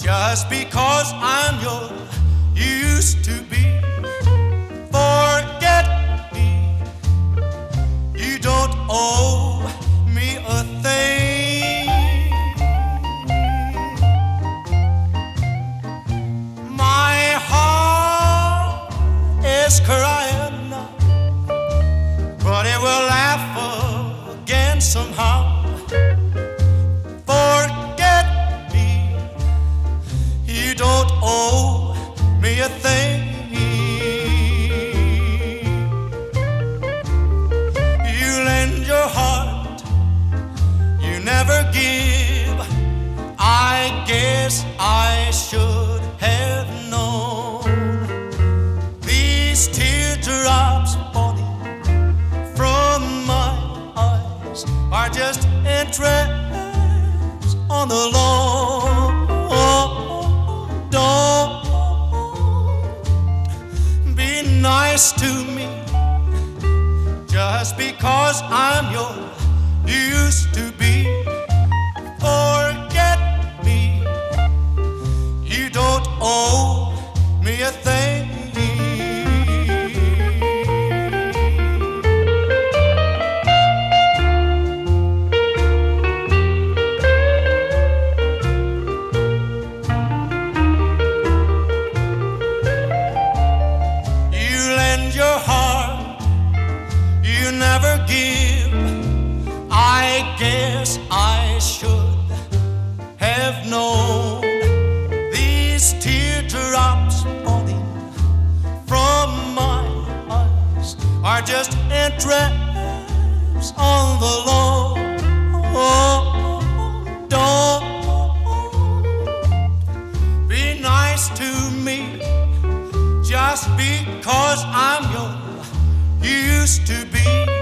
Just because I'm your used to be. Forget me. You don't owe me a thing. My heart is crying now, but it will laugh again somehow. Forget me. You don't owe me a thing. You lend your heart, you never give. I guess I should have known. These teardrops falling from my eyes are just interest on the loan. Don't be nice to me just because I'm your used to be. Forget me. You don't owe me a thing. Your heart, you never give. I guess I should have known. These teardrops falling from my eyes are just interest on the loan. Don't be nice to me just because I'm your used to be.